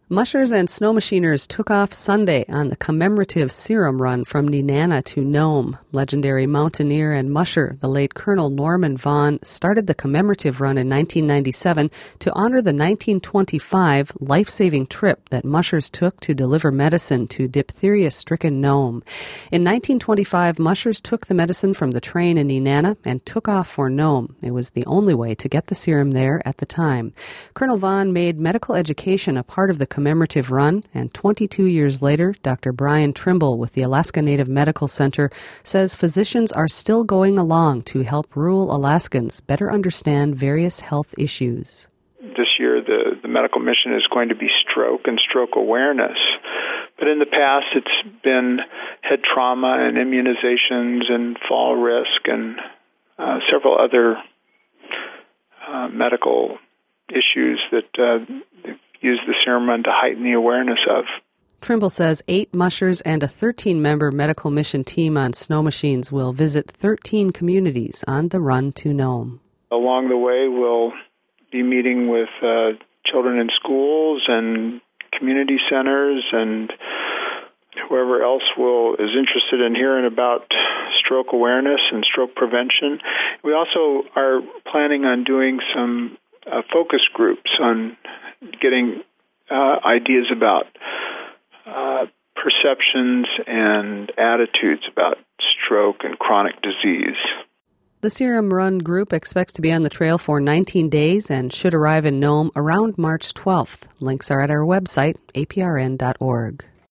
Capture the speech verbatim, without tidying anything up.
Mushers and snow machiners took off Sunday on the commemorative serum run from Nenana to Nome. Legendary mountaineer and musher, the late Colonel Norman Vaughan, started the commemorative run in nineteen ninety-seven to honor the nineteen twenty-five life-saving trip that mushers took to deliver medicine to diphtheria-stricken Nome. In nineteen twenty-five, mushers took the medicine from the train in Nenana and took off for Nome. It was the only way to get the serum there at the time. Colonel Vaughan made medical education a part of the commemorative run, and twenty-two years later, Doctor Brian Trimble with the Alaska Native Medical Center says physicians are still going along to help rural Alaskans better understand various health issues. This year, the, the medical mission is going to be stroke and stroke awareness. But in the past, it's been head trauma and immunizations and fall risk and uh, several other uh, medical issues that uh, use the serum run to heighten the awareness of. Trimble says eight mushers and a thirteen-member medical mission team on snow machines will visit thirteen communities on the run to Nome. Along the way, we'll be meeting with uh, children in schools and community centers and whoever else will is interested in hearing about stroke awareness and stroke prevention. We also are planning on doing some uh, focus groups on getting uh, ideas about uh, perceptions and attitudes about stroke and chronic disease. The Serum Run group expects to be on the trail for nineteen days and should arrive in Nome around March twelfth. Links are at our website, a p r n dot org.